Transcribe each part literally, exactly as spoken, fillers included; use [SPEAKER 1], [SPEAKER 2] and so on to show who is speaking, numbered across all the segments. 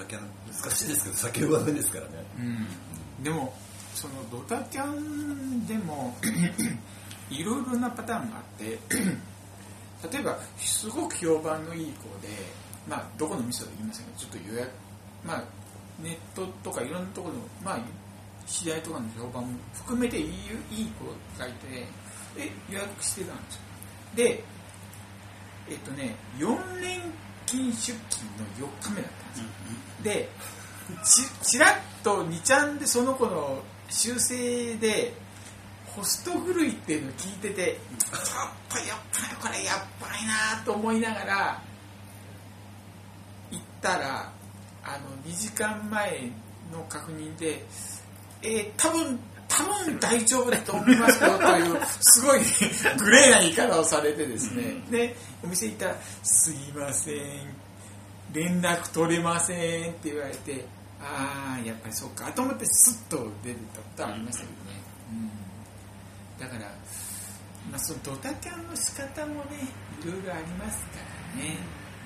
[SPEAKER 1] キャン難しいですけど酒はダメですからね、
[SPEAKER 2] うん、でもそのドタキャンでもいろいろなパターンがあって例えばすごく評判のいい子で、まあ、どこの店とは言いませんがちょっと予約、まあ、ネットとかいろんなところの、まあ、知り合いとかの評判も含めていい、いい子がいてで予約してたんですよ。でえっとねよん連勤出勤のよっかめだったんですよ、うん、で ち, ちらっとにちゃんでその子の修正でホスト狂いっていうのを聞いててちょっとやっぱりこれやっばいなと思いながら行ったらあのにじかんまえの確認で、えー、多分多分大丈夫だと思いますよというすごいグレーな言い方をされてですね、でお店行ったらすいません連絡取れませんって言われて、ああやっぱりそうかと思ってスッと出てたことはありましたけどね、うん、だから、まあ、そのドタキャンの仕方もねいろいろありますからね、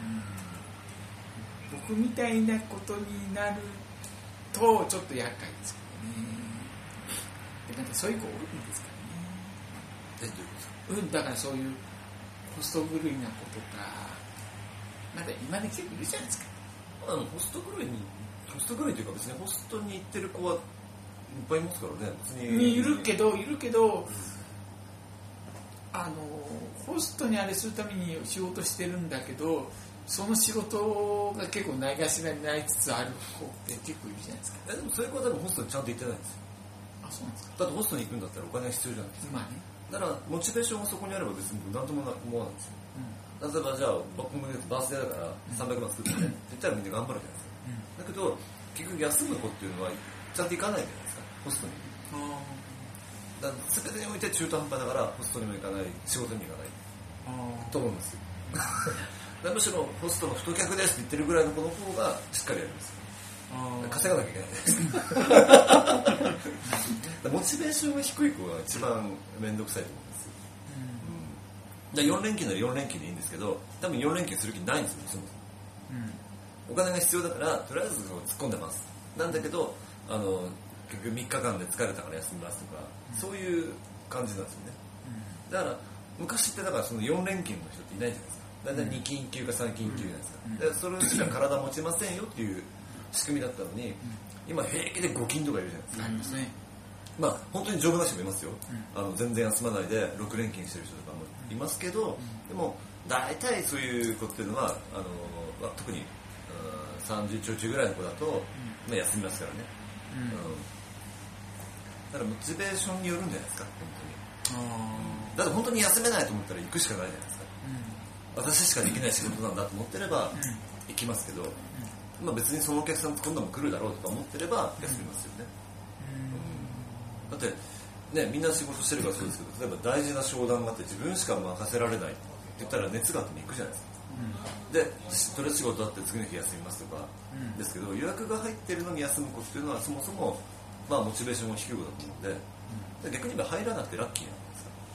[SPEAKER 2] うん、僕みたいなことになるとちょっと厄介ですけどね。なんかそういう子多いんですからね。え、どういうことですか？うん、だからそういうホスト狂いな子とかまだ今で結構いるじゃないですか。
[SPEAKER 1] あのホスト狂いにホスト狂いというか別にホストに行ってる子はいっぱいいますからね。別に
[SPEAKER 2] いるけどいるけど、うん、あのホストにあれするために仕事してるんだけどその仕事が結構ないがしらになりつつある子って結構いるじゃないですか。
[SPEAKER 1] えでもそういう子は多分ホストにちゃんと行ってないんですよ。
[SPEAKER 2] あ、そうなんですか。
[SPEAKER 1] だってホストに行くんだったらお金が必要じゃないですか。
[SPEAKER 2] まあね。
[SPEAKER 1] だからモチベーションがそこにあれば別に何とも思わないんですよ、うん、例えばじゃあ僕もバースデーだからさんびゃくまん作ってね、うん、って言ったらみんな頑張るじゃないですか、うん、だけど結局休む子っていうのはちゃんと行かないじゃないですかホストに。だから全てにおいて中途半端だからホストにも行かない仕事にも行かないと思うんですよむしろホストの太客ですって言ってるぐらいの子の方がしっかりやるんですよ。稼がなきゃいけないですモチベーションが低い子が一番面倒くさいと思うんですよ、うん、でよん連勤ならよん連勤でいいんですけど多分よん連勤する気ないんですよそもそも、うん、お金が必要だからとりあえず突っ込んでますなんだけどあの結局みっかかんで疲れたから休みますとか、うん、そういう感じなんですよね、うん、だから昔ってだからそのよん連勤の人っていないじゃないですか。だいたいに勤休かさん勤休じゃないですか、うん、でそれしか体持ちませんよっていう仕組みだったのに、うん、今平気でご勤とかいるじゃないですか。
[SPEAKER 2] ありますね。
[SPEAKER 1] まあ本当に丈夫な人もいますよ、うん、あの全然休まないでろく連勤してる人とかもいますけど、うん、でも大体そういう子っていうのはあの特にさんじゅうちょいちょいぐらいの子だと、うんまあ、休みますからね、うんうん、だからモチベーションによるんじゃないですか本当に。あだって本当に休めないと思ったら行くしかないじゃないですか、うん、私しかできない仕事なんだと思ってれば行きますけど、うんまあ、別にそのお客さん今度も来るだろうとか思ってれば休みますよね、うんうん、だってねみんな仕事してるからそうですけど例えば大事な商談があって自分しか任せられないって言ったら熱があっても行くじゃないですか、うん、でとりあえず仕事あって次の日休みますとか、うん、ですけど予約が入ってるのに休む子っていうのはそもそも、まあ、モチベーションが低い子だと思うんで、うん、逆に言えば入らなくてラッキーなんですか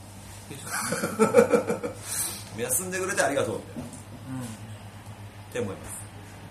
[SPEAKER 1] 休んでくれてありがとうみたいな、うん、って思います。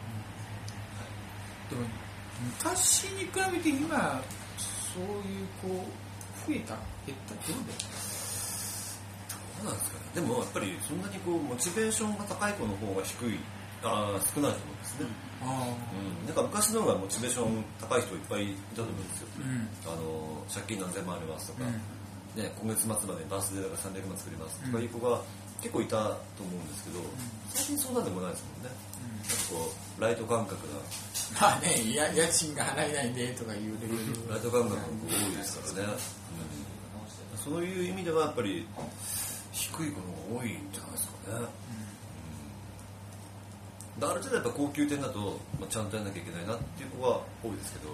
[SPEAKER 2] でも昔に比べて今そういう子増えた減ったどうだよ
[SPEAKER 1] どうなんですかね。でもやっぱりそんなにこうモチベーションが高い子の方が低いあ少ないと思うんですね、うんあうん、なんか昔の方がモチベーション高い人いっぱいいたと思うんですよ、うん、あの借金何千万ありますとか、うんね、今月末までバースデーだからさんびゃくまん作りますとかいう子が結構いたと思うんですけど、うん、最近そんなでもないですもんね、うん、なんかこうライト感覚な
[SPEAKER 2] まあね家賃が払えないんでとかいうレベル
[SPEAKER 1] ライト感覚が多いですからね、うん、そういう意味ではやっぱり低い子の方が多いんじゃないですかね、うん、ある程度やっぱ高級店だと、まあ、ちゃんとやんなきゃいけないなっていう子が多いですけど、うん、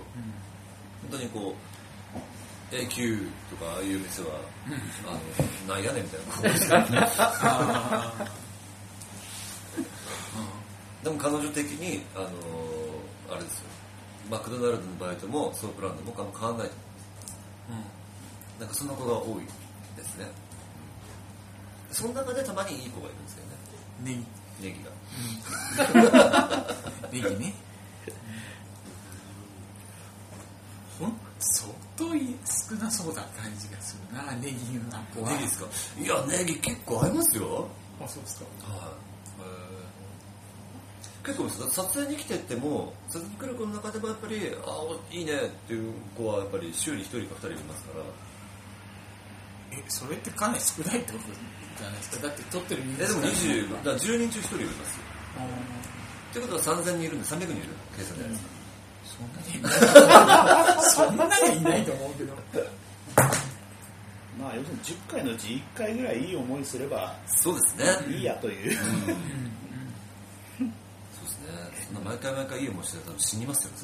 [SPEAKER 1] 本当にこう エーキュー とかああいう店は、うん、あのなんやねんみたいな子が多いですからねでも彼女的にあのあれですよマクドナルドのバイトもソープランドも変わらないと思うんです、うん、なんかそんな子が多いですね、うん、その中でたまにいい子がいるんですよね。
[SPEAKER 2] ネギ
[SPEAKER 1] ネギが、
[SPEAKER 2] うん、ネギね相当少なそうな感じがするな、ネギの箱は。
[SPEAKER 1] ネギですか？いや、ネギ結構合いますよ。
[SPEAKER 2] あ、そうですか。
[SPEAKER 1] はい、えー、結構撮影に来てっても、撮影に来る子の中でもやっぱり、あ、いいねっていう子はやっぱり週にひとりかふたりいますから。
[SPEAKER 2] え、それってかなり少ないってことじゃないですか。だって撮ってる人数
[SPEAKER 1] え、でもにじゅう、だからじゅうにん中ひとりいますよ。ってことはさんぜんにんいるんでさんびゃくにんいる計算じゃないですか。
[SPEAKER 2] そんなにいないそんなにいないと思うけど
[SPEAKER 3] まあ要するにじゅっかいのうちいっかいぐらいいい思いすれば
[SPEAKER 1] そうですね、
[SPEAKER 3] いいやという、うんうん、そうです
[SPEAKER 1] ね。そんな毎回毎回いい思いしてたら多分死にますよ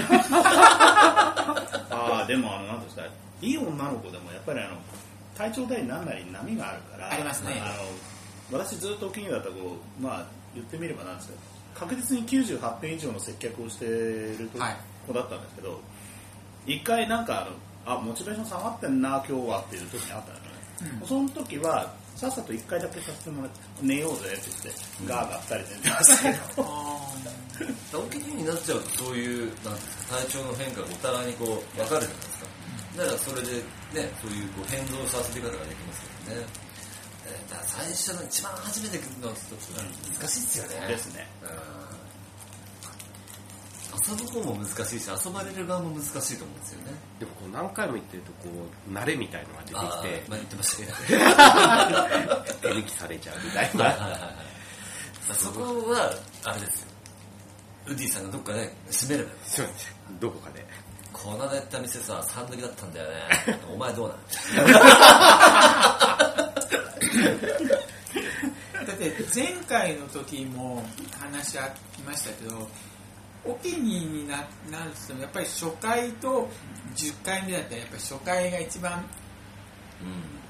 [SPEAKER 3] ああ、でもあのなんですか、いい女の子でもやっぱりあの体調代何なり波があるから
[SPEAKER 2] ありますね。
[SPEAKER 3] あの私ずっとお気に入りだった子、まあ言ってみればなんですけど、確実にきゅうじゅうはってん以上の接客をしている子だったんですけど、一、はい、回なんかあのあモチベーション下がってんな今日はっていう時にあったんですよね、うん、その時はさっさといっかいだけさせてもらって寝ようぜって言って、うん、ガーガーふたりで寝てましたけど
[SPEAKER 1] お気に入りになっちゃうとそういうなんですか、体調の変化がお互いにこう分かるじゃないですか。だからそれでね、そういうこう変動させて方ができますよね。だから最初の一番初めて来るのは難しいですよね。
[SPEAKER 3] ですね。
[SPEAKER 1] 遊ぶ方も難しいし、遊ばれる側も難しいと思うんですよね。
[SPEAKER 4] でもこう何回も言ってるとこう慣れみたいのが出てきて、
[SPEAKER 1] まあ言ってました
[SPEAKER 4] ね。手抜きされちゃうみたいな。
[SPEAKER 1] はいはいはいはい、そこはあれですよ。ウディさんがどっかで閉めればいい。
[SPEAKER 4] そうです。どこかで。
[SPEAKER 1] この間やった店さ、さん抜きだったんだよね。お前どうなの？
[SPEAKER 2] だって前回の時も話ありましたけど、お気に入りに な, なるとやっぱり初回とじゅっかいめだったらやっぱり初回が一番、うん、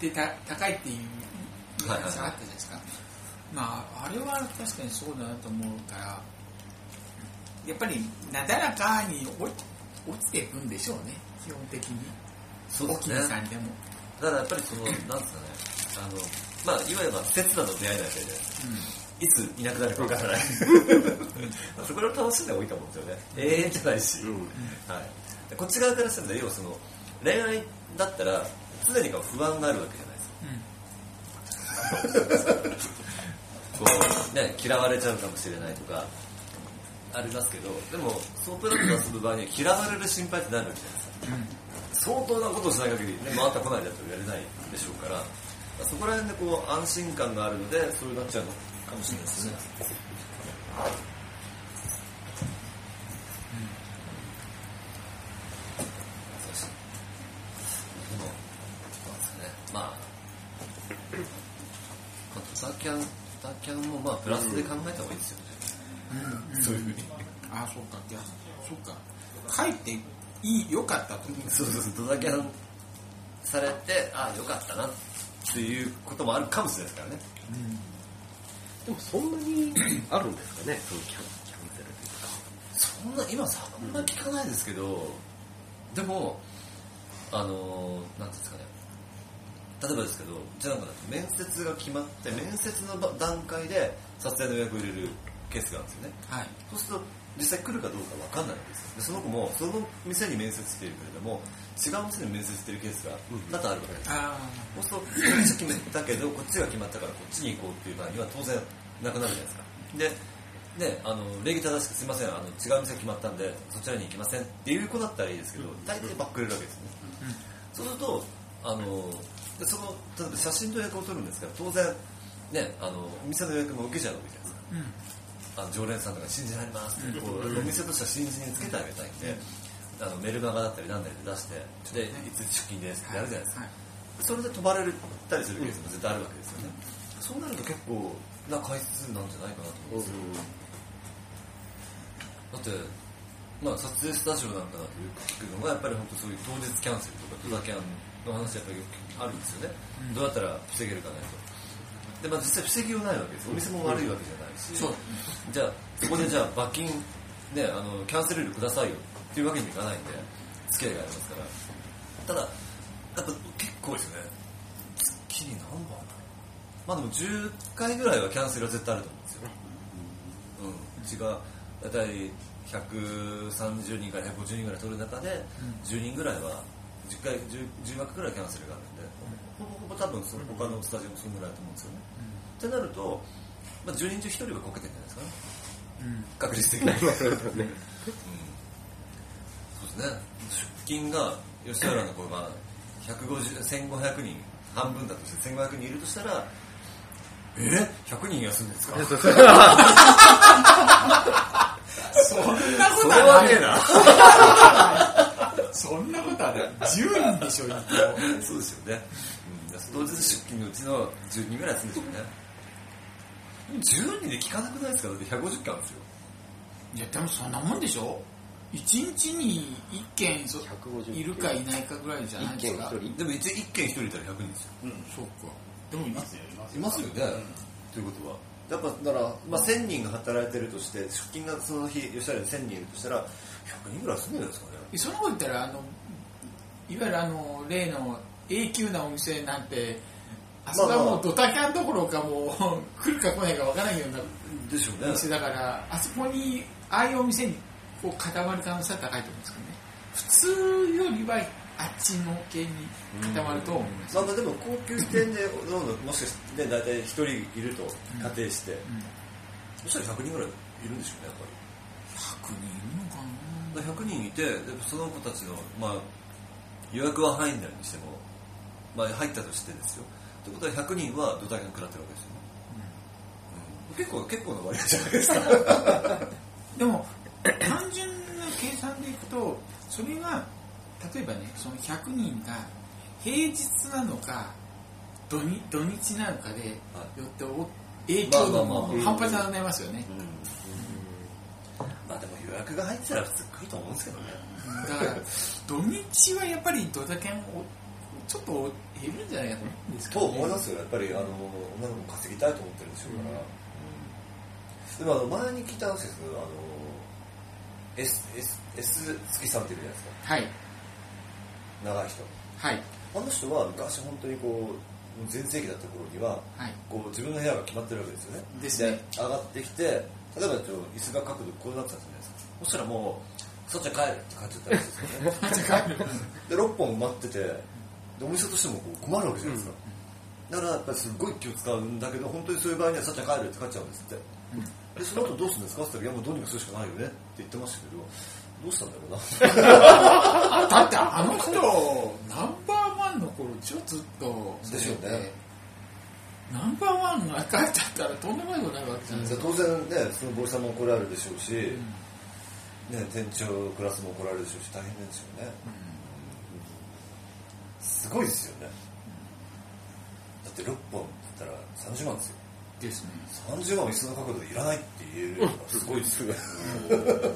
[SPEAKER 2] でた高いっていう話があったじゃないですか、はいはいはい、まああれは確かにそうだなと思うから、やっぱりなだらかに落ちていくんでしょうね、基本的に。
[SPEAKER 1] そうですね。
[SPEAKER 2] お気にさんでも
[SPEAKER 1] だからやっぱりそのなんですかね、あのまあいわゆる切なの出会いなんで、うん、いついなくなるかわからないそこら楽しんだ方がいいと思うんですよね。永遠じゃないし、うんはい、こっち側からしたら要はその恋愛だったら常にか不安があるわけじゃないですか、うん、こうね、嫌われちゃうかもしれないとかありますけど、でもソープランド遊ぶ場合には嫌われる心配ってなるわけじゃないですか、うん、相当なことをしない限り、ね、回ってこないだと言われないでしょうから、そこら辺でこう安心感があるのでそうなっちゃうのかもしれないですね、ドタキャン、ドタキャンもまあプラスで考えた方がいいですよね、うんうん、そういうふうに。
[SPEAKER 2] ああ、そうか、いや、そうか、帰っていい、良かったと思う。
[SPEAKER 1] そうそうそう、ドタキャンされて、ああ良かったなっていうこともあるかもしれないですからね、
[SPEAKER 4] うん、でもそんなにあるんですかね、そのキャン、キャンセルというか。
[SPEAKER 1] そんな今さあんまり聞かないですけど、でもあのなんていうんですかね、例えばですけど、じゃあなんか面接が決まって面接の段階で撮影の予約を入れるケースがあるんですよね、はい、そうすると実際来るかどうか分かんないんですよ。でその子もその店に面接しているけれども違う店に面接しているケースが多々あるわけです、うん、そうするとこっち決めたけどこっちが決まったからこっちに行こうっていう場合には当然なくなるじゃないですか。でね、あの礼儀正しくすいません、あの違う店決まったんでそちらに行きませんっていう子だったらいいですけど、大体バックれるわけですよね、うん、そうするとあのでその例えば写真と予約を取るんですから当然ね、あのお店の予約も受けちゃうわけじゃないですか、うん、あの常連さんとか信じられますってこう、うん、お店としては信じにつけてあげたいんで、うん、あのメルマガだったりなんだりで出してでいつ出勤ですってやるじゃないですか、はいはい、それで飛ばれたりするケースも絶対あるわけですよね、うん、そうなると結構な回数なんじゃないかなと思うんですよ、うん、だってまあ撮影スタジオなんかだとよく聞くのがやっぱり本当そういう当日キャンセルとかドタキャンの話やっぱりよくあるんですよね、うん、どうやったら防げるかないと。で、まあ、実際防ぎようないわけです。お店も悪いわけじゃないし、うん、じゃあそこでじゃあ罰金、ね、あのキャンセル料くださいよっていうわけにもいかないんで付き合いがありますから。ただやっぱ結構ですね、月に何本まあでもじゅっかいぐらいはキャンセルは絶対あると思うんですよね、うん、うちがだいたいひゃくさんじゅうにんからひゃくごじゅうにんぐらい取る中で、うん、じゅうにんぐらいはじゅっかい 10, じゅう枠ぐらいキャンセルがあるんで、うん、ほぼほぼ多分その他のスタジオもそのぐらいだと思うんですよね、うん、ってなると、まあ、じゅうにん中ひとりはこけてるんじゃないですかね、うん、確率的に、うん、そうですね。出勤が吉原の子がひゃくごじゅう、せんごひゃくにん半分だとしてせんごひゃくにんいるとしたら、えひゃくにん休んでるんですか
[SPEAKER 2] そんなこと
[SPEAKER 1] はねえ
[SPEAKER 2] なそんなことはねじゅうにんでしょ一応
[SPEAKER 1] そうですよね、うん、当日出勤のうちのじゅうにんぐらい休んでるんですよね。じゅうにんで聞かなくないですか？だってひゃくごじゅっけんあるんですよ。
[SPEAKER 2] いやでもそんなもんでしょ。いちにちにいっけんいるかいないかぐらいじゃないですか。
[SPEAKER 1] でも一いっけんひとりいたらひゃくにんですよ、うん、そうか。でもいますよ、いますよね、うん、ということはやっぱだから、まあ、せんにんが働いてるとして出勤がその日吉原にせんにんいるとしたらひゃくにんぐらい住んでるんですかね。
[SPEAKER 2] そのこと言ったらあのいわゆるあの例の永久なお店なんてあそこはもうドタキャンどころかもう来るか来ないかわからないような店だから、あそこにああいうお店にこう固まる可能性は高いと思うんですけどね。普通よりはあっちの系に固まると思います、ね。
[SPEAKER 1] まあ、でも高級店でどんどんもしかして大体ひとりいると仮定して、うんうん、そしたらひゃくにんぐらいいるんでしょうね、やっぱり。
[SPEAKER 2] ひゃくにんいるのかな。
[SPEAKER 1] ひゃくにんいて、でその子たちの、まあ、予約は入んないにしても、まあ、入ったとしてですよ。ということはひゃくにんはドタキャン食らってるわけですよね、うんうん、結構結構な割合じゃないですか
[SPEAKER 2] でも単純な計算でいくとそれが例えばねそのひゃくにんが平日なのか土 日, 土日なのかでよって影響が半端じゃなりますよね。
[SPEAKER 1] まあでも予約が入ってたら普通来ると思うんですけどね。
[SPEAKER 2] だから土日はやっぱりドタキャンをちょっと減るんじゃないかと思うんですけど、ね、
[SPEAKER 1] と思いますよ。やっぱりあの女の子も稼ぎたいと思ってるんでしょうから、うんうん、でもあの前に聞いたんですけどあの S, S, S 月さんっているじゃないですか。
[SPEAKER 2] はい。
[SPEAKER 1] 長い人。
[SPEAKER 2] はい。
[SPEAKER 1] あの人は昔本当にこう全盛期だった頃には、はい、こう自分の部屋が決まってるわけですよね。
[SPEAKER 2] ですね。
[SPEAKER 1] で上がってきて例えばちょっと椅子が角度こうなってたじゃないですか。そしたらもうそっちは帰るって帰っちゃったらしいですよね。そっち帰る。でろっぽん埋まってて。でお店としてもこう困るわけじゃないですか、うん、だからやっぱりすごい気を使うんだけど本当にそういう場合にはさっちゃん帰るって帰っちゃうんですって、うん、でその後どうするんですかって言ったらいやもうどうにかするしかないよねって言ってましたけどどうしたんだろうな
[SPEAKER 2] だってあの人ナンバーワンの頃ちょっとずっと
[SPEAKER 1] でしょうね。
[SPEAKER 2] ナンバーワンが帰っちゃったらとんでもないことになるわけじゃないですか。
[SPEAKER 1] 当然ねそのボイさんも怒られるでしょうし、うんね、店長クラスも怒られるでしょうし大変ですよね、うんすごいですよね、うん、だってろっぽんって言ったらさんじゅうまんですよ。
[SPEAKER 2] ですね。
[SPEAKER 1] さんじゅうまんを椅子の角度でいらないって言えるのがすごいですよね、うん、いいな行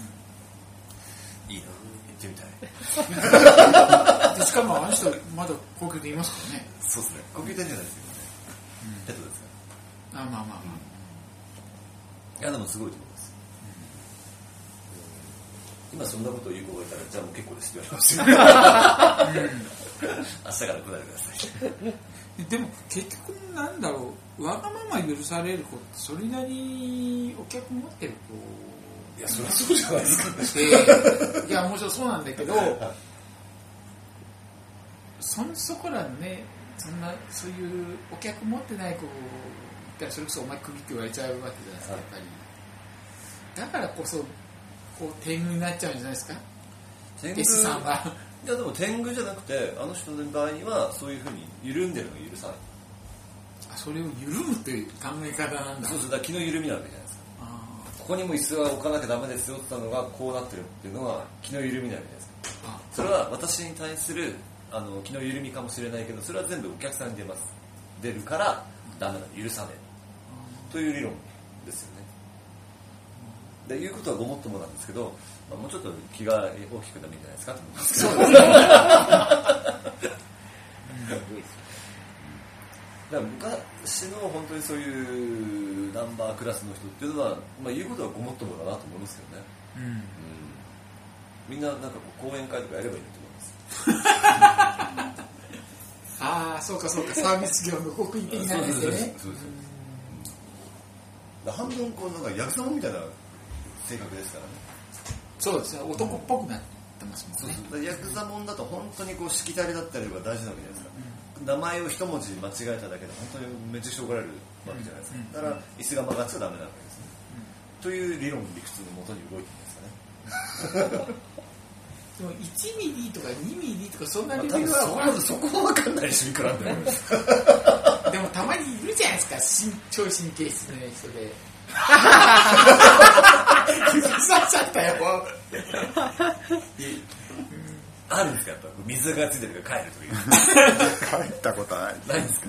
[SPEAKER 1] ってみ
[SPEAKER 2] たいでしかもあの人まだ高級店いますからね。
[SPEAKER 1] そうですね高級店じゃないですよね、うん、ペットですか
[SPEAKER 2] らあまあまあまあ、
[SPEAKER 1] うん、いやでもすごいと思います、うん、今そんなことを言う子がいたらじゃあもう結構ですって言われますよ、うん明日から来ないでください
[SPEAKER 2] でも結局なんだろうわがまま許される子ってそれなりにお客持ってる
[SPEAKER 1] 子いやそりゃそうじゃないですか、
[SPEAKER 2] えー、いやもちろんそうなんだけどそそこらのねそんなそういうお客持ってない子がそれこそお前クビって言われちゃうわけじゃないですかやっぱり。だからこそこう天狗になっちゃうんじゃないですか
[SPEAKER 1] 天狗さんは。いやでも天狗じゃなくてあの人の場合にはそういうふうに緩んでるのが許さない。
[SPEAKER 2] あそれを緩むっていう考え方なんだ。
[SPEAKER 1] そうそうだ気の緩みなわけじゃないですか。あここにも椅子は置かなきゃダメですよって言ったのがこうなってるっていうのは気の緩みなわけじゃないですか。あそれは私に対するあの気の緩みかもしれないけどそれは全部お客さんに出ます。出るからダメだ許さねえという理論ですよね。でいうことはごもっともなんですけど、まあ、もうちょっと気が大きくなるんじゃないですかと思いますけど。そうですね。だから昔の本当にそういうナンバークラスの人っていうのは、まあ、言うことはごもっともだなと思いますけどね、うんうん、みんななんかこう講演会とかやればいいと思います
[SPEAKER 2] ああそうかそうかサービス業の国民的なやつでね。そうですそうです、うん、
[SPEAKER 1] 半分こうなんかヤクザもみたいな性格ですからね。
[SPEAKER 2] そうですね、男っぽくなってますもんね。
[SPEAKER 1] そうそう、ヤクザもんだと本当にこうしきたりだったりが大事なわけじゃないですか、うん、名前を一文字間違えただけで本当にめっちゃしょうがられるわけじゃないですか、うん、だから椅子が曲がっちゃダメなわけですね、うん、という理論理屈のもとに動いてるんですかね
[SPEAKER 2] でもいちミリとかにミリとかそんなレベルは、
[SPEAKER 1] まあ、そこは分かんないしいくらでも
[SPEAKER 2] でもたまにいるじゃないですか、超神経質な人で指さしちゃったよ
[SPEAKER 1] あるんですか、やっぱ水がついてるから帰るという
[SPEAKER 5] 帰ったことはない
[SPEAKER 1] ないんですか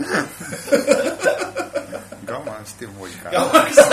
[SPEAKER 5] 我慢してもいいか
[SPEAKER 1] な我慢して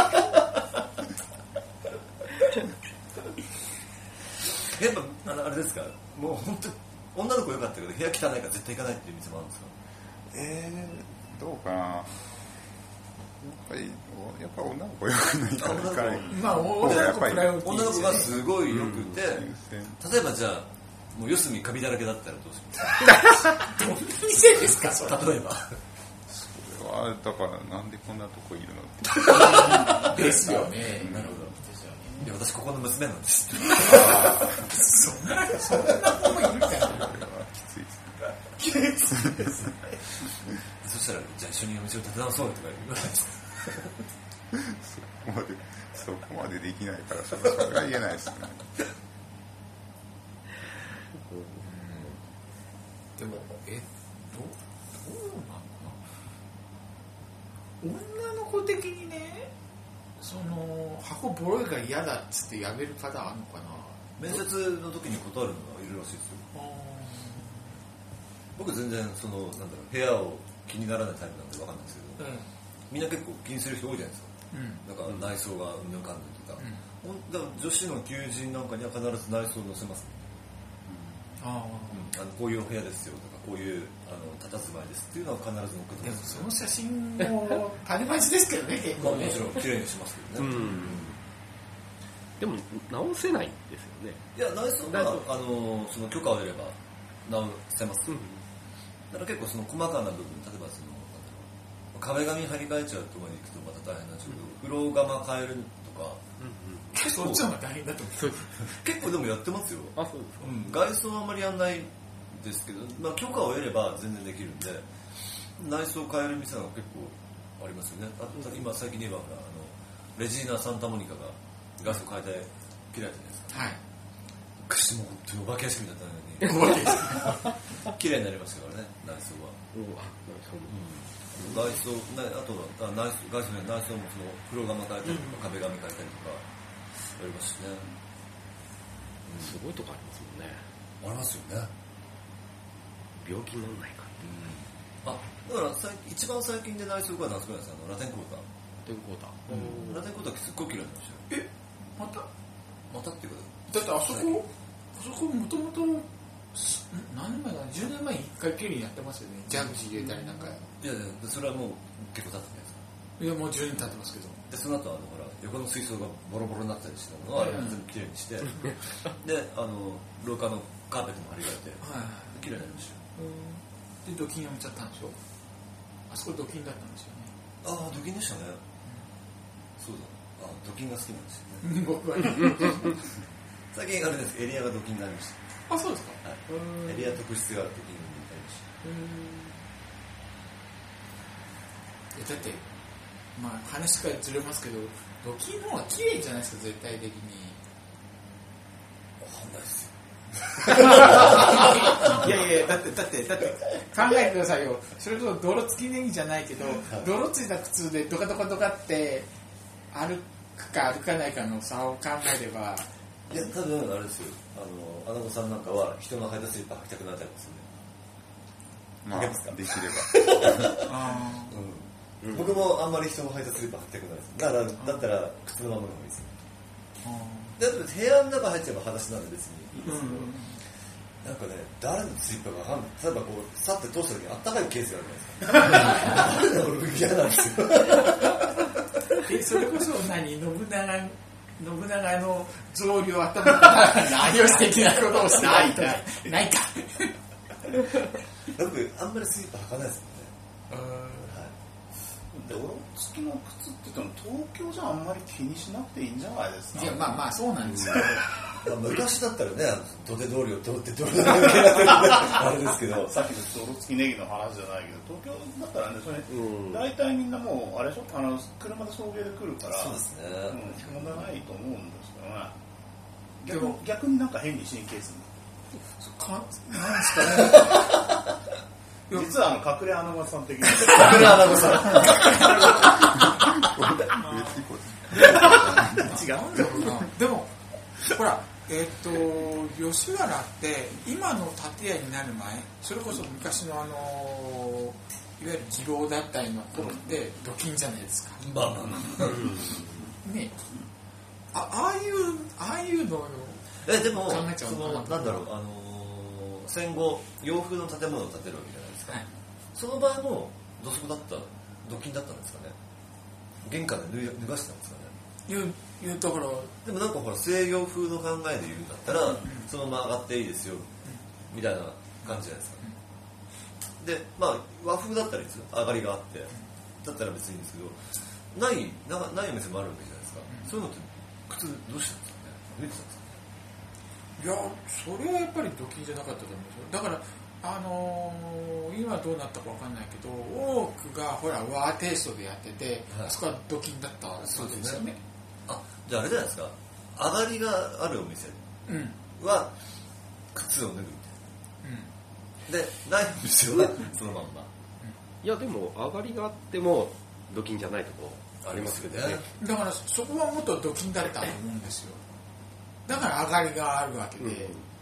[SPEAKER 1] やっぱあのあれですか、もう本当女の子良かったけど部屋汚いから絶対行かないっていう店もあるんですか。
[SPEAKER 5] えー、どうかな、やっぱりやっぱ女の子良くないから行かない。
[SPEAKER 2] まあ女の子
[SPEAKER 1] 女の子がすごい良くて、うん、例えばじゃあもう四隅カビだらけだったらどうしますか。
[SPEAKER 2] どんな店ですかそれ。
[SPEAKER 1] 例えば
[SPEAKER 5] それはだからなんでこんなとこいるの
[SPEAKER 2] ってですよね。
[SPEAKER 1] なるほど。いや私ここの娘なんです。
[SPEAKER 2] そんなそんな子もいるかな。
[SPEAKER 5] きついですね。
[SPEAKER 1] きついですね。そしたらじゃあ一緒にお店を立て直そうとか言わないですか。
[SPEAKER 5] そこまでそこまでできないからそれは言えないですね。
[SPEAKER 2] でもえどうどうなのかな。女の子的にね。その箱ボロいから嫌だっつってやめる方あるのかな。
[SPEAKER 1] 面接の時に断るのがいるらしいですよ。僕全然そのなんだろう部屋を気にならないタイプなんでわかんないですけど、うん、みんな結構気にする人多いじゃないですか、うん、なんか内装がうんぬんかんぬんとか、うん、だから女子の求人なんかには必ず内装を載せます、うん、ああのこういうお部屋ですよとかこういうあの佇まいですっていうのは必ず載っけてます。
[SPEAKER 2] でもその写真も種まちですけどね結構ね。
[SPEAKER 1] もちろん綺麗にしますけどね、うん、
[SPEAKER 4] でも直せないんですよね。
[SPEAKER 1] いや内装はあのその許可を得れば直せます、うん、だから結構その細かな部分、例えばその壁紙張り替えちゃうところに行くとまた大変なんですけど、うん、風呂釜変えるとか、うんうん、
[SPEAKER 2] 結構そっちの方が大変だと思う。
[SPEAKER 1] 結構でもやってますよ。
[SPEAKER 4] あ、そうですか。
[SPEAKER 1] うん、外装はあんまりやんないですけど、まあ、許可を得れば全然できるんで内装を変える店が結構ありますよね。あと今最近で言えばほらあのレジーナ・サンタモニカがガスを変えて綺麗じゃないですか。はい。昔も本当にお化け屋敷みたいだったのに綺麗になりましたからね内装は。うん、外装なあとは内装外装ね内装もその風呂釜変えたりとか、うん、壁紙変えたりとかありますしね、
[SPEAKER 4] うん、すごいとこありますもんね。
[SPEAKER 1] ありますよね。
[SPEAKER 4] 病気にならないかっていう、
[SPEAKER 1] うん、あだから一番最近で内装が何すかですか、ラテンコーター。
[SPEAKER 4] ラテンコーター、
[SPEAKER 1] うん、ラテンコーターすっごい綺麗になりましたよ。
[SPEAKER 2] えまた
[SPEAKER 1] またっていうか
[SPEAKER 2] だってあそこあそこもともと何年前かなじゅうねんまえにいっかい綺麗にやってますよね。ジャグジー入れたりなんか。い
[SPEAKER 1] やいやそれはもう結構経ってないですか。
[SPEAKER 2] いやもうじゅうねん経ってますけど。
[SPEAKER 1] でその後あのほら横の水槽がボロボロになったりしたのをあれ全部綺麗にしてであの廊下のカーペットも張り替えて、はい、綺麗になりましたよ。
[SPEAKER 2] で土金やめちゃったんでしょ。あそこ土金だったんですよね。
[SPEAKER 1] ああ土金でしたね、うん、そうだ、あ土金が好きなんですよね
[SPEAKER 2] 僕はね
[SPEAKER 1] 最近あれですエリアが土金になりました。
[SPEAKER 2] あそうですか、はい、
[SPEAKER 1] エリア特質が土金になりました。
[SPEAKER 2] いやだってまあ話からずれますけど土金の方が綺麗じゃないですか絶対的に。
[SPEAKER 1] わかんないですよ
[SPEAKER 2] いやいやだってだってだって考えてくださいよ。それこそ泥付きネギじゃないけど泥ついた靴でドカドカドカって歩くか歩かないかの差を考えれば。
[SPEAKER 1] いや多分あれですよ、あのアナゴさんなんかは人の履いたスリッパ履きたくなっちゃいますよね。
[SPEAKER 5] まあできれば
[SPEAKER 1] あ、うん、僕もあんまり人の履いたスリッパ履きたくないです。だからだったら靴のままの方がいいですよ。だって部屋の中入っちゃえば裸足なんで別にいいですけど、うん、なんかね誰のスリッパがわかんない。例えばこうさって通した時にあったかいケースがあるじゃないですか誰の俺嫌なんですよ
[SPEAKER 2] えそれこそ何信長信長の草履を頭に何を素敵なことをしないかないか
[SPEAKER 1] 僕あんまりスリッパ履かないですもんね。
[SPEAKER 5] で
[SPEAKER 3] 泥付きの靴って言っても東京じゃあんまり気にしなくていいんじゃないですか。
[SPEAKER 2] いやまあまあそうなんですよ、
[SPEAKER 1] まあ昔だったらね土手通りを通って泥だらけあれですけど
[SPEAKER 3] さっきの泥付きネギの話じゃないけど東京だったらねそれ、うん、大体みんなもうあれでしょあの車で送迎で来るから
[SPEAKER 1] そうですね、
[SPEAKER 3] うん、問題ないと思うんですけどね。逆, 逆になんか変に神経質
[SPEAKER 2] かなんですかね
[SPEAKER 3] 実はあの隠れアナゴさん的に
[SPEAKER 1] 隠れアナゴさん
[SPEAKER 2] 違うんだろうな。でもほらえっと吉原って今の建屋になる前それこそ昔のあのいわゆる二郎だったりの頃って土金じゃないですか。
[SPEAKER 1] まあまあまあ
[SPEAKER 2] ねあああいうああいうのを
[SPEAKER 1] えでも
[SPEAKER 2] 考えちゃうの
[SPEAKER 1] そのなんだろうあの戦後洋風の建物を建てるわけじゃないですか、はい、その場合も土足だった土金だったんですかね。玄関で脱がしてたんですかね。
[SPEAKER 2] いういうところ
[SPEAKER 1] でもなんかほら西洋風の考えで言うんだったら、うん、そのまま上がっていいですよ、うん、みたいな感じじゃないですか、うん、でまあ和風だったらいいですよ上がりがあってだったら別にいいんですけどないなないお店もあるわけじゃないですか、うん、そういうのって靴どうしたんですかね。抜いてたんですか。
[SPEAKER 2] いやそれはやっぱり土金じゃなかったと思うんですよ。だからあのー、今どうなったかわかんないけど多くがほら和テイストでやってて、はい、そこは土金だったわけですよね。
[SPEAKER 1] あじゃああれじゃないですか上がりがあるお店は靴を脱ぐみたいな、うん、でないお店はそのまんま、
[SPEAKER 4] うん、いやでも上がりがあっても土金じゃないとこありますけどね。
[SPEAKER 2] だからそこはもっと土金だったと思うんですよ。だから上がりがあるわけで、うんうん、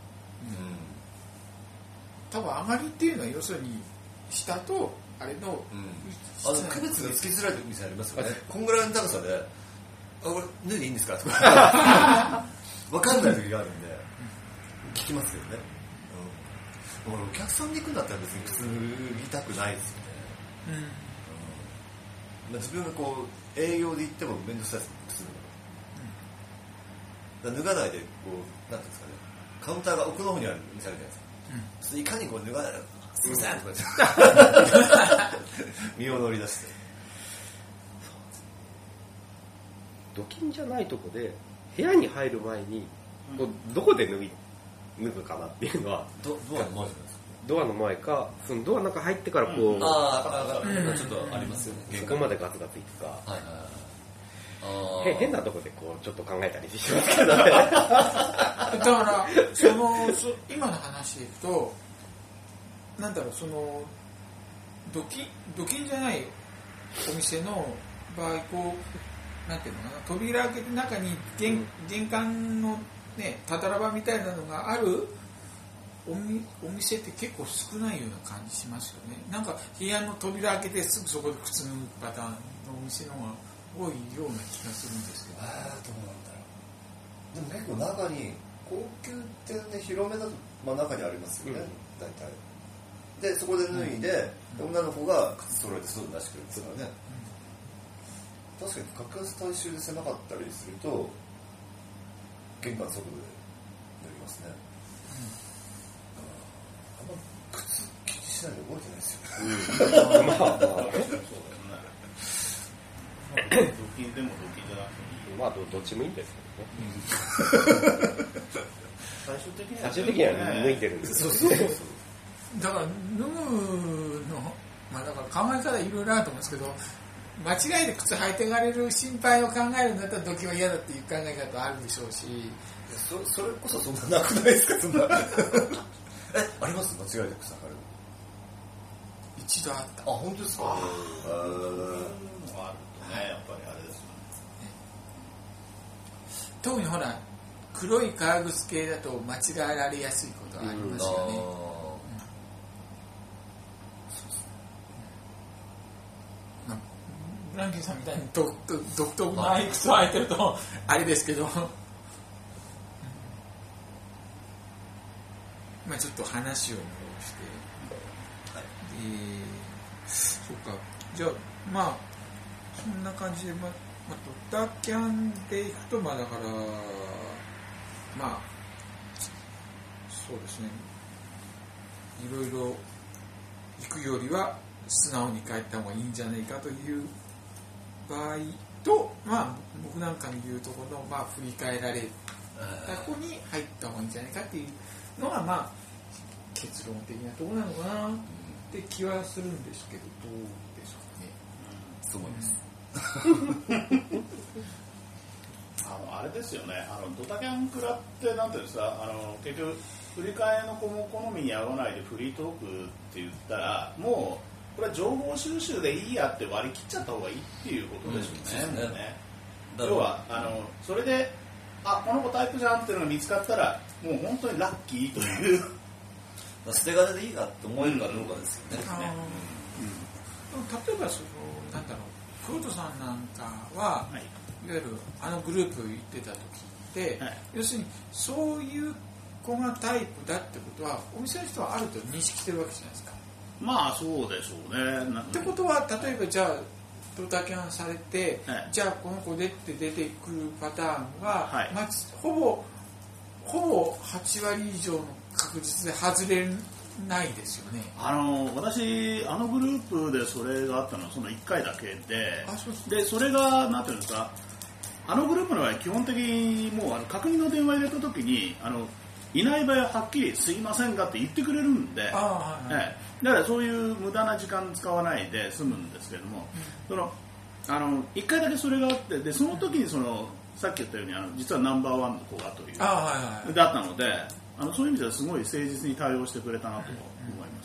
[SPEAKER 2] 多分上がりっていうのは要するに下とあれの、うん、
[SPEAKER 1] あの区別がつきづらい店ありますよね。こんぐらいの高さであこれ脱いでいいんですかとか分かんない時があるんで聞きますけどね、うん、俺お客さんに行くんだったら別に靴脱ぎたくないですよね、うんうんまあ、自分がこう営業で行っても面倒くさいです靴脱ぐの、うん、脱がないでこうなんていうんですかねカウンターが奥の方にある店あるじゃないですか、うん、いかにこう脱がないすいませんとか身を乗り出して
[SPEAKER 4] 土金じゃないとこで部屋に入る前にこうどこで脱ぎ脱ぐかなっていうのは
[SPEAKER 1] ド, ドアの前じゃないですか。
[SPEAKER 4] ドアの前かそのドアの中入ってからこう、うん、
[SPEAKER 1] ああ、うん、ちょっとありますよね。
[SPEAKER 4] そこまでガツガツいくか、
[SPEAKER 1] はいはい
[SPEAKER 4] はい、あ変なとこでこうちょっと考えたりしますけどねだ
[SPEAKER 2] からそのそ今の話でいくとなんだろうその土金土金じゃないお店の場合こうなんていうのかな扉開けて中に 玄,、うん、玄関のねたたら場みたいなのがあるお, みお店って結構少ないような感じしますよね。なんか部屋の扉開けてすぐそこで靴脱ぐパターンのお店の方が多いような気がするんですけど。
[SPEAKER 1] ああどうなんだろう。でも結構中に高級店で広めだと、まあ、中にありますよね、うん、大体でそこで脱いで、うん、女の子が靴揃えて外に出してくるんですからね、うん、確かに格安大衆で狭かったりすると玄関外で脱ぎますね、うん、あんま靴気にしないで覚えてないですよ、うん、まあまあそうだよね
[SPEAKER 3] 土金でも土金じゃなくてもいい
[SPEAKER 4] まあ ど, どっちもいいんですけどね、うん、
[SPEAKER 3] 最終的には
[SPEAKER 4] 最終的には脱いでるんですよ、ね、そうそうそう
[SPEAKER 2] だから脱ぐのまあだから考え方いろいろあると思うんですけど間違いで靴履いていかれる心配を考えるんだったら土金は嫌だっていう考え方あるでしょうし
[SPEAKER 1] そ, それこそそんななくないですかそんなえあります間違いで靴履かれる
[SPEAKER 2] 一度あった
[SPEAKER 1] あ本当ですかああ
[SPEAKER 3] あるとねやっぱりあれですよね
[SPEAKER 2] 特にほら黒い革靴系だと間違えられやすいことがありますよね、うんまあ、ブランキーさんみたいに独特な靴を履いてるとあれですけど、うん、まあちょっと話を戻して、はいえー、そうかじゃあまあそんな感じで、まあまあ、ドタキャンでいくとまあだからまあそうですねいろいろ行くよりは素直に帰った方がいいんじゃないかという場合と、まあ、僕なんかの言うところの、まあ、振り返られた子に入った方がいいんじゃないかっていうのが、まあ、結論的なところなのかなって気はするんですけど、どうでしょうね。
[SPEAKER 1] そう思います。
[SPEAKER 3] あのあれですよね、あのドタキャンクラってなんていうんですか、あの結局振り替えの子も好みに合わないでフリートークって言ったら、もうこれは情報収集でいいやって割り切っちゃった方がいいっていうことでしょうね。うん、そうですね。要はあのそれであこの子タイプじゃんっていうのが見つかったらもう本当にラッキーという
[SPEAKER 1] 捨て金でいいなって思えるかどうかですよね。うん
[SPEAKER 2] うん、例えばそのなんだろう、黒田さんなんかは、はい、いわゆるあのグループ行ってた時って、はい、要するにそういう子がタイプだってことはお店の人はある程度認識してるわけじゃないですか。
[SPEAKER 3] まあそうでしょうね。
[SPEAKER 2] ってことは例えばじゃあドタキャンされて、はい、じゃあこの子でって出てくるパターンが、はい、まあ、ほぼほぼはちわり以上の確実で外れないですよね。
[SPEAKER 3] あの私あのグループでそれがあったのはそのいっかいだけで、
[SPEAKER 2] あ、そうそう。
[SPEAKER 3] でそれがなんていうんですか、あのグループの場合基本的にもうあの確認の電話入れた時にあのいない場合ははっきりすいませんかって言ってくれるんで、
[SPEAKER 2] あ、はいはい、
[SPEAKER 3] ええ、だからそういう無駄な時間使わないで済むんですけれども、うん、そのあのいっかいだけそれがあって、でその時にそのさっき言ったようにあの実はナンバーワンの子がという、
[SPEAKER 2] あ、はいはい、
[SPEAKER 3] だったので、あのそういう意味ではすごい誠実に対応してくれたなと思います、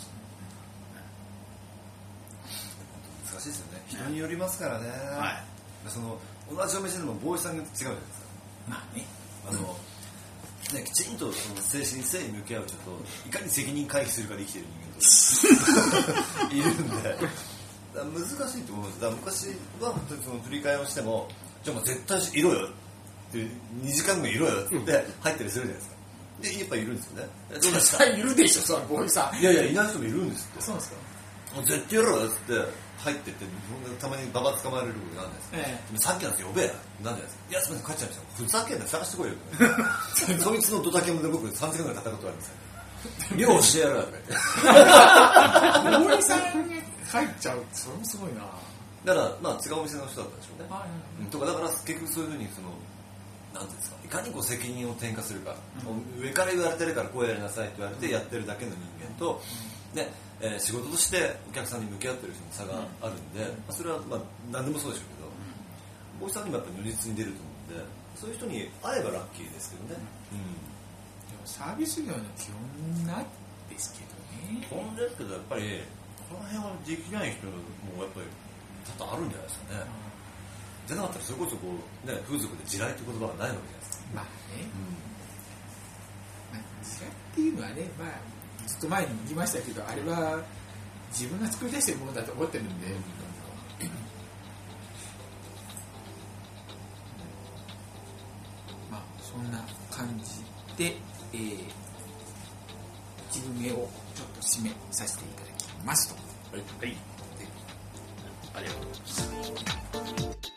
[SPEAKER 1] うん、難しいですよね。人によりますからね、はい、その同じお店でもボーイさんが違うじゃないですか。
[SPEAKER 2] まあね、あの
[SPEAKER 1] ね、きちんとその精神性に向き合うちょっといかに責任回避するかで生きてる人間といるんでだ難しいと思います。だ昔は本当にその振り替えをしてもじゃあもう絶対いろよってにじかんぐらいいろよって入ったりするじゃないですか。でやっぱいるんですよね。どうですか。
[SPEAKER 2] いるでしょそのボーイさん。
[SPEAKER 1] いやいやいない人もいるんですって。
[SPEAKER 2] そうですか。
[SPEAKER 1] もう絶対やろうよって入ってってたまにババ捕まえられることなんですか、ええ、さっきなんですよ呼べやなんじゃないですか。いやすみません帰っちゃいました。ふざけんな探してこいよそいつのドタキャンで僕さんじかんぐらい戦ったことありますよ。よう教えやろうとか
[SPEAKER 2] 言ってボーイさんに入っちゃうそれもすごいな。
[SPEAKER 1] だからまあ違うお店の人だったでしょうね、うん、とかだから結局そういうふうにそのなんていうんですか、いかにこう責任を転嫁するか、うん、上から言われてるからこうやりなさいって言われてやってるだけの人間と、うんでえー、仕事としてお客さんに向き合ってる人の差があるんで、うんまあ、それはまあ何でもそうでしょうけど、ボーイさんにもやっぱり如実に出ると思うんで、そういう人に会えばラッキーですけどね、うんうん、
[SPEAKER 2] でもサービス業の基本なんですけどね。
[SPEAKER 1] 基本ですけどやっぱりこの辺はできない人もやっぱり多々あるんじゃないですかね、うん、じゃなかったらそれこそこう、ね、風俗で地雷って言葉がないわけじゃないですか。
[SPEAKER 2] まあね、うんまあ、地雷っていうのはね、まあずっと前に言いましたけど、あれは自分が作り出してるものだと思ってるんで、うん、まあそんな感じで、えー、自分名をちょっと締めさせていただきますと。
[SPEAKER 3] はい、はい、ありがとうございます。